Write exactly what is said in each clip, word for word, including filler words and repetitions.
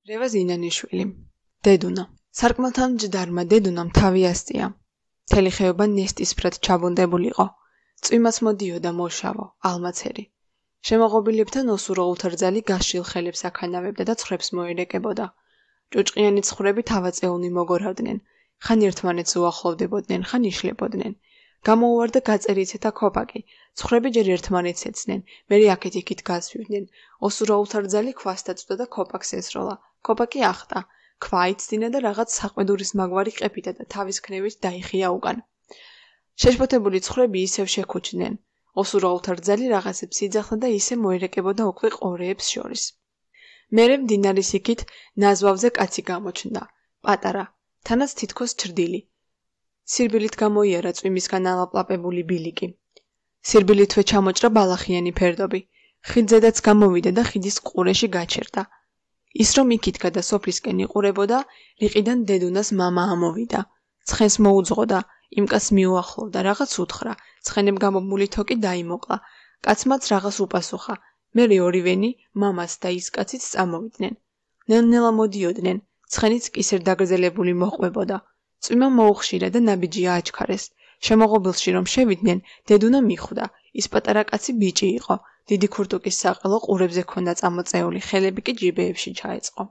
რევაზ ინანიშვილი, დედუნა. სარკმელთან ჯდარმა დედუნამ თავი ასწია. მთელი ხეობა ნესტისფრად ჩაბუნდებულიყო. წვიმაც მოდიოდა მოშავო, ალმაცერი. შემოღობილებთან ოსურო უთრძალი გაშილ ხელებს აქანავებდა და ცხვრებს მოერეკებოდა. ჭუჭყიანი ცხვრები თავაწეულნი მოგორავდნენ. ხან ერთმანეთს უახლოვდებოდნენ, ხან იშლებოდნენ. გამოუვარდა გაწერიცეთა ქოპაკი. ცხვრები ჯერ ერთმანეთს ეცნენ, მერე აქეთ-იქით გასვივდნენ. ოსურო უთრძალი ქვას დაწვდა და ქოპაკს ესროლა. ქოპაკი ახტა. ქვა იცდინა და რაღაც საყვედურის მაგვარი ყეფიდა და თავის ქნევით დაიხია უკან. შეშფოთებული ცხვრები ისევ შეკუჩდნენ. ოსურო უთრძალი რაღაცებს იძახდა და ისე მოერეკებოდა უკვე ყორეებს შორის. მერე მდინარის იქით ნაზვავზე კაცი გამოჩნდა. პატარა, თანაც თითქოს ჩრდილი. სირბილით გამოიარა წვიმისგან ალაპლაპებული ბილიკი. სირბილითვე ჩამოჭრა ბალახიანი ფერდობი. ხიდზედაც გამოვიდა და ხიდის ყურეში გაჩერდა. ის რომ იქითკა და სოფლისკენ იყურებოდა, რიყიდან დედუნას მამა ამოვიდა. ცხენს მოუძღოდა, იმ კაცს მიუახლოვდა, რაღაც უთხრა, ცხენებ გამომული თოკი დაიმოკლა. კაცმაც რაღაც უპასუხა. მერე ორივენი, მამაც და ის კაციც წამოვიდნენ. ნელ-ნელა მოდიოდნენ, ცხენიც კისერ დაგრძელებული მოყვებოდა. წვიმა მოუხშირა და ნაბიჯი აჩქარეს. შემოღობილში რომ შევიდნენ, დედუნა მიხვდა. ის პატარა კაცი ბიჭი იყო. დიდი ქურთუკის საყელო ყურებზე ჰქონდა წამოწეული, ხელები კი ჯიბეებში ჩაეწყო.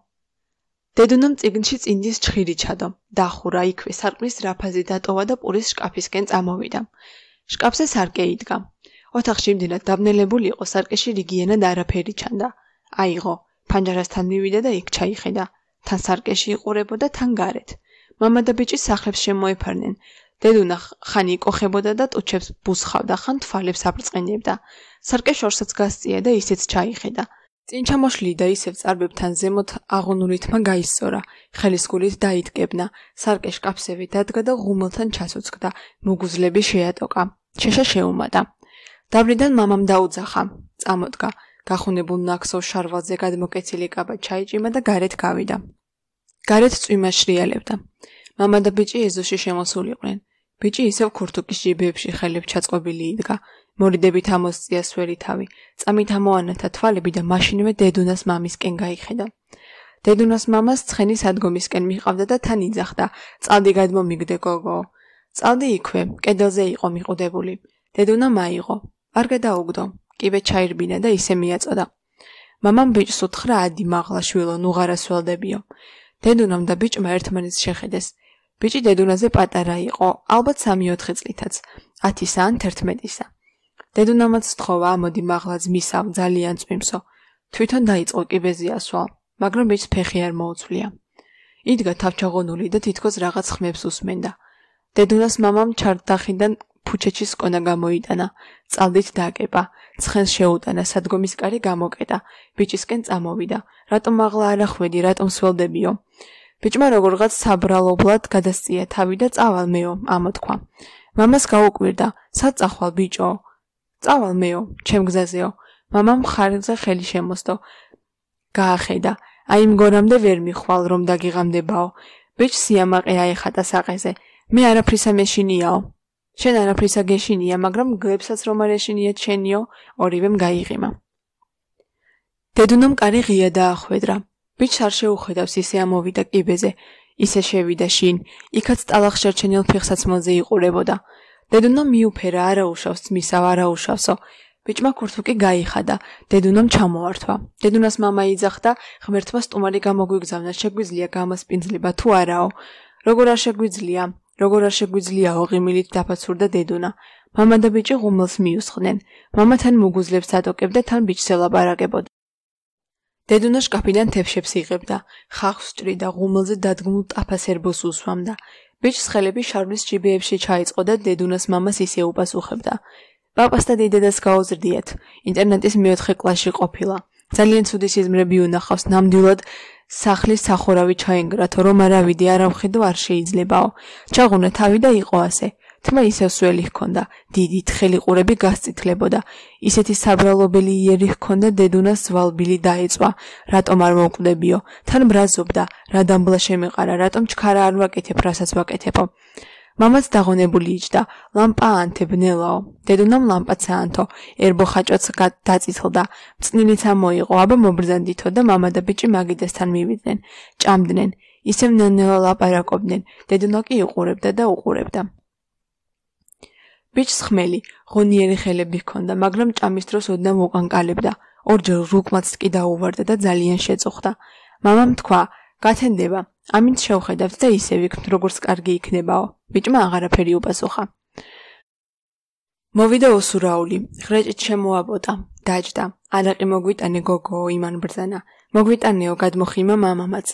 დედუნამ წიგნში წინდის ჩხირი ჩადო. დახურა იქვე, სარკმლის რაფაზე დატოვა და პურის შკაფისკენ წამოვიდა. შკაფზე სარკე იდგა. ოთახში იმდენად დაბნელებული იყო, სარკეში რიგიანად არაფერი ჩანდა. აიღო, ფანჯარასთან მივიდა და იქ ჩაიხედა. თან სარკეში იყურებოდა, თან გარეთ. მამა და ბიჭი სახლებს შემოეფარნენ. დედუნა ხან იკოხებოდა და ტუჩებს ბუსხავდა, ხან თვალებს აბრძყინებდა. სარკე შორსაც გასწია და ისეც ჩაიხედა. წინ ჩამოშლი და ისევ წარბებთან ზემოთ აღუნული თმა გაისწორა. ხელის გულით დაიტკებნა. სარკე შკაფსევე დადგა და ღუმელთან ჩასუცქდა. მუგუზლები შეატოკა. შეშა შეუმატა. დავრიდან მამამ დაუძახა. წამოდგა. გახუნებულ ნაქსოვ შარვალზე გადმოკეცილი კაბა ჩაიჭიმა და გარეთ გავიდა. გარეთ წვიმა შრიალებდა. მამა და ბიჭი ეზოში შემოსულიყვნენ. ბიჭი ისევ ქურთუკის ჯიბეებში ხელებს ჩაწყობილი იდგა. მორიდებით ამოსწია სვერი თავი. წამით ამოანათა თვალები და მაშინვე დედუნას მამისკენ გაიხედა. დედუნას მამას ცხენის ადგომისკენ მიყავდა და თან იძახდა. წალდი გადმომიგდე გოგო. წალდი იქვე, კედელზე იყო მიყუდებული. დედუნა მაიღო. არ გადაუგდო. კიბე ჩაირბინა და ისე მიაწოდა. მამამ ბიჭს უთხრა ადი მაღლა შვილო, ნუღარას ველდებიო. დედუნამ და ბიჭმა ერთმანეთს შეხედეს. ბიჭი დედუნაზე პატარა იყო, ალბათ სამი-ოთხი წლითაც, ათისა ან თერთმეტისა. დედუნამაც სთხოვა, ამოდი მაღლა ძმისავ, ძალიან წვიმსო. თვითონ დაიწყო კიბეზე ასვლა, მაგრამ ბიჭს ფეხი არ მოუცვლია. იდგა თავჩაღონული და თითქოს რაღაც ხმებს უსმენდა. დედუნას მამამ ჩარდახიდან ფუჩეჩის კონა გამოიტანა, წალდით დაკება, ცხენს შეუტანა, სადგომის კარი გამოკეტა, ბიჭისკენ წამოვიდა. რატომ მაღლა არ ახვედი, რატომ სველდებიო? ბიჭმა როგორღაც საბრალობლად გადასწია თავი და წავალ მეო, ამოთქვა. მამას გაუკვირდა, სად წახვალ ბიჭო? წავალ მეო, ჩემ გზაზეო. მამამ ხარზე ხელი შემოსდო. გაახედა, აი მგონამდე ვერ მიხვალ, რომ დაგიღამდებაო. ბიჭს სიამაყე აეხატა საყეზე. მე არაფრისა მეშინიაო. შენ არაფრისა გეშინია, მაგრამ გლებსაც რომ არ ეშინიათ შენიო, ორივემ გაიღიმა. დედუნამ კარი ღია დაახვედრა. ბიჭს არ შეუხედავს, ისე ამოვიდა კიბეზე, ისე შევიდა შინ, იქაც ტალახ შერჩენილ ფეხსაც მოზე იყურებოდა. დედუნამ მიუფერა, არაუშავს ძმისავ, არაუშავსო. ბიჭმა ქურთუკი გაიხადა, დედუნამ ჩამოართვა. დედუნას მამა იძახდა, ღმერთმა სტუმარი გამოგვიგზავნა, შეგვიძლია გამასპინძლება თუ არაო. როგორ არ შეგვიძლია, როგორ არ შეგვიძლიაო, ღიმილით დაფაცურდა დედუნა. მამა და ბიჭი ღუმელს მიუსხდნენ. მამა თან მუგუზლებს დატოკებდა, თან ბიჭს ელაპარაკებოდა. დედუნა შკაფიდან თევშებს იღებდა, ხახს ჭრიდა, ღუმელზე დადგმულ ტაფას ერბოს უსვამდა. ბიჭს ხელები შარვლის ჯიბეებში ჩაიწყო და დედუნას მამას ისე უპასუხებდა. პაპას და დიდედას გაუზრდიათ, ინტერნეტის მეოთხე კლასში ყოფილა. ძალიან ცუდი სიზმრები უნახავს, ნამდვილად სახლის სახურავი ჩაენგრათო, რომ არავიდი არავხედო არ შეიძლებაო. ჩაღუნა თავი და იყო ასე. თმა ისევ სველი ჰქონდა, დიდი თხელი ყურები გასწითლებოდა. ისეთი საბრალობელი იერი ჰქონდა, დედუნას ზვალბილი დაეწვა, რატომ არ მოვკვდებიო, თან ბრაზობდა, რა დამბლა შემეყარა, რატომ ჩქარა არ ვაკეთებ, რასაც ვაკეთებო. მამაც დაღონებული იჯდა, ლამპა ანთებნელაო. დედუნამ ლამპაც აანთო, ერბო ხაჭოც დაწითლდა, მწნილიც ამოიღო, აბა მობრძანდითო და მამა და ბიჭი მაგიდასთან მივიდნენ, ჭამდნენ, ისევ ნელ-ნელა ლაპარაკობდნენ, დედუნა კი უყურებდა და უყურებდა. ბიჭს ხმელი, ღონიერი ხელები ჰქონდა, მაგრამ ჭამის დროს ოდნავ უყანკალებდა, ორჯერ რუკმაც კი დაუვარდა და ძალიან შეწუხდა. მამამ თქვა, გათენდება, ამით შევხედავთ და ისე ვიქნთ, როგორც კარგი იქნებაო. ბიჭმა აღარაფერი უპასუხა. მოვიდა ოსურაული, ხრეჭით შემოაბოტა, დაჯდა. არაყი მოგვიტანე გოგო, იმან ბრძანა. მოგვიტანეო, გადმოხიმა მამამაც.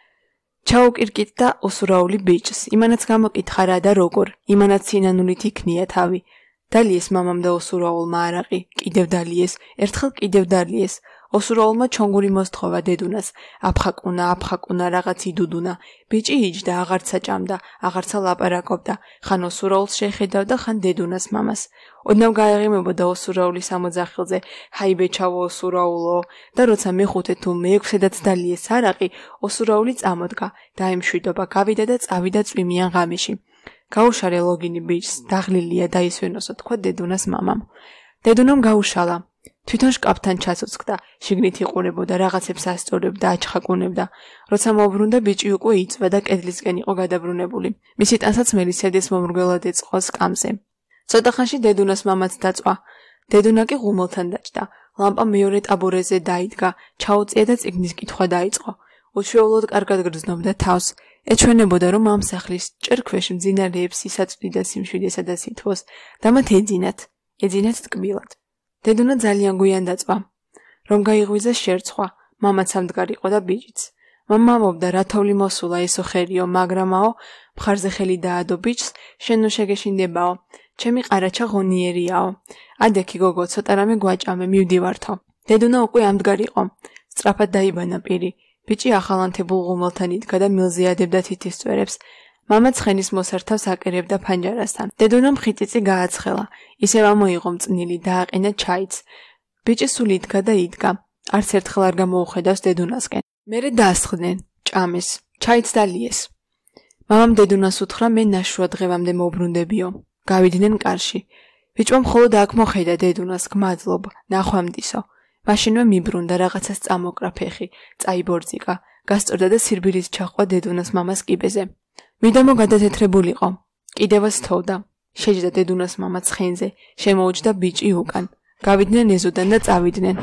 ჩაუკირკით და ოსურაული ბიჭს, იმანაც გამოკითხა რა და როგორ, იმანაც სინანულით იქნია თავი. დალიეს მამამ და ოსურაულმა არაყი, კიდევ დალიეს, ერთხელ კიდევ დალიეს. ოსურაულმა ჩონგური მოსთხოვა დედუნას, აფხაკუნა, აფხაკუნა, რაღაც იდუდუნა. ბიჭი იჯდა, აღარცა ჭამდა, აღარცა ლაპარაკობდა, ხან ოსურაულს შეხედავდა, ხან დედუნას მამას. ოდნავ გაეღიმებოდა ოსურაულის ამოძახილზე, ჰაი ბეჩავო ოსურაულო, და როცა მეხუთე თუ მეექვსედაც დალიეს არაყი, ოსურაული წამოდგა, დაემშვიდობა, გავიდა და წავიდა წვიმიან ღამეში. გაუშარე ლოგინი ბიჭს, დაღლილია დაისვენოსო, თქვა დედუნას მამამ. დედუნამ გაუშალა. თვითონ შკაფთან ჩასუცქდა, შიგნით იყურებოდა, რაღაცებს ასწორებდა, აჩხაკუნებდა. როცა მოbrunდა, ბიჭი უკვე იწვა და კედლისკენ იყო გადაბრუნებული. მისი ტანსაცმელი სედეს მომრგველად ეწყო სკამზე. ცოტა ხანში დედუნას მამაც დაწვა. დედუნა კი ღუმელთან დაჭდა. ლამპა მეორე ტაბურეზე დაიდგა, ჩაუწია და წიგნის კითხვა დაიწყო. უჩვეულოდ კარგად გრძნობდა თავს. ეჩვენებოდა, რომ ამ სახლის ჭერქვეშ მძინარეებს ისაწვდიდა სიმშვიდესა და სითბოს და მათ ეძინათ, ეძინათ ტკბილად. დედუნა ძალიან გვიან დაწვა. რომ გაიღვიძა შერცხვა, მამაც ამდგარ იყო და ბიჭიც. მამა ამბობდა, რა თოვლი მოსულა ესო ხერიო, მაგრამაო, მხარზე ხელი დაადო ბიჭს, შენ ნუ შეგეშინდებაო, ჩემი ყარაჩა ღონიერიაო. ადექი გოგო, ცოტა რამე გვაჭამე, მივდივართო. დედუნა უკვე ამდგარ იყო. სწრაფად დაიბანა პირი. ბიჭი ახალანთებულ ღუმელთან იდგა და მილზე ადებდა თითის წვერებს. მამა ცხენის მოსართავს აკერებდა ფანჯარასთან. დედუნამ ხიტიწი გააცხელა. ისევ ამოიღო მწნილი, დააყენა ჩაიც. ბიჭი სულ იდგა და იდგა. არც ერთხელ არ გამოუხედავს დედუნასკენ. მერე დაასხდნენ, ჭამეს, ჩაიც დალიეს. მამამ დედუნას უთხრა, მე ნაშუა დღევამდე მოbrunდებიო. გავიდნენ კარში. ბიჭმა მხოლოდ აქ მოხედა დედუნას, გმადლობ, ნახვამდისო. მაშინვე მიბრუნდა, რაღაცას წამოკრა ფეხი, წაიბორძიკა, გასწორდა და სირბილით ჩაჰყვა დედუნას მამას კიბეზე. მიდამო გადათეთრებულიყო. კიდევაც თოვდა. შეჯდა დედუნას მამა ცხენზე, შემოუჯდა ბიჭი უკან. გავიდნენ ეზოდან და წავიდნენ.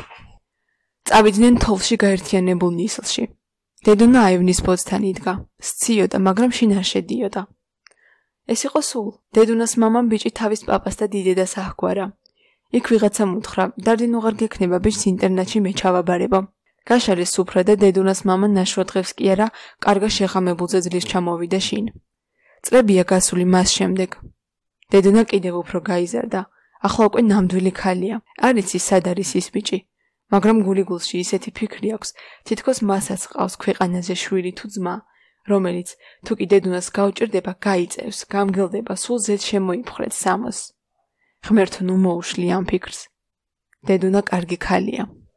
წავიდნენ თოვლში გაერთიანებულ ნისლში. დედუნა აივნის ბოძთან იდგა. სციოდა, მაგრამ შინ არ შედიოდა. ეს იყო სულ. დედუნას მამამ ბიჭი თავის პაპას და დიდედას აჰგვარა. იქ ვიღაცამ უთხრა, დარდინ უღარ გექნება ბიჭს ინტერნატში მე ჩავაბარებო. გაშალეს სუფრა და დედუნას მამა ნაშუა დღეს კი არა, კარგა შეღამებულზე ძლივს ჩამოვიდა შინ. წლებია გასული მას შემდეგ. დედუნა კიდევ უფრო გაიზარდა. ახლა უკვე ნამდვილი ქალია. არ იცი სად არის ის ბიჭი. მაგრამ გულიგულში ისეთი ფიქრი აქვს, თითქოს მასაც ყავს ქვეყანაზე შვილი თუ ძმა, რომელიც თუ კი დედუნას გაუჭირდება, გაიწევს, გამგელდება, სულ ზედ შემოიფხრეთ სამოს. ღმერთო ნუ მოუშლი ამ ფიქრს. დედუნა კარგი ქალია.